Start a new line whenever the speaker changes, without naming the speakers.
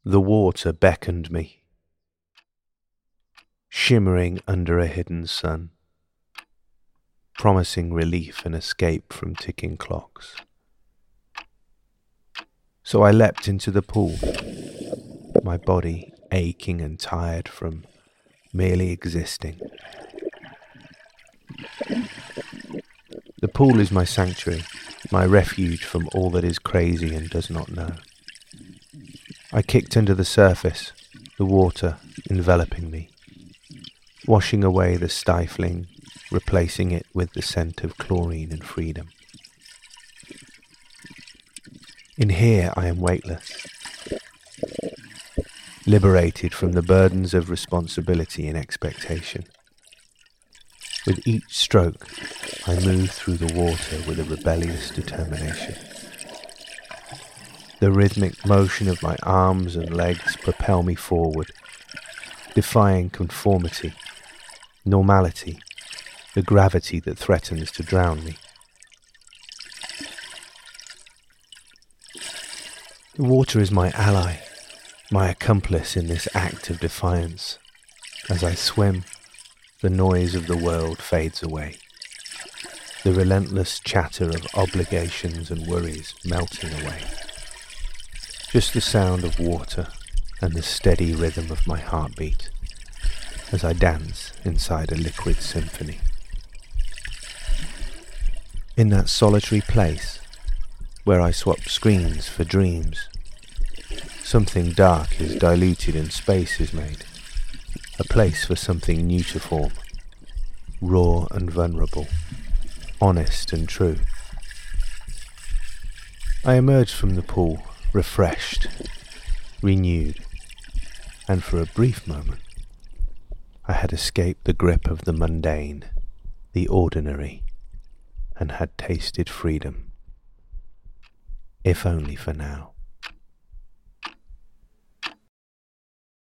The water beckoned me, shimmering under a hidden sun, promising relief and escape from ticking clocks. So I leapt into the pool, my body aching and tired from merely existing. The pool is my sanctuary, my refuge from all that is crazy and does not know. I kicked under the surface, the water enveloping me, washing away the stifling, replacing it with the scent of chlorine and freedom. In here I am weightless, liberated from the burdens of responsibility and expectation. With each stroke, I move through the water with a rebellious determination. The rhythmic motion of my arms and legs propel me forward, defying conformity, normality, the gravity that threatens to drown me. The water is my ally, my accomplice in this act of defiance. As I swim, the noise of the world fades away, the relentless chatter of obligations and worries melting away. Just the sound of water and the steady rhythm of my heartbeat as I dance inside a liquid symphony. In that solitary place where I swap screens for dreams, something dark is diluted and space is made, a place for something new to form, raw and vulnerable, honest and true. I emerged from the pool, refreshed, renewed, and for a brief moment, I had escaped the grip of the mundane, the ordinary, and had tasted freedom, if only for now.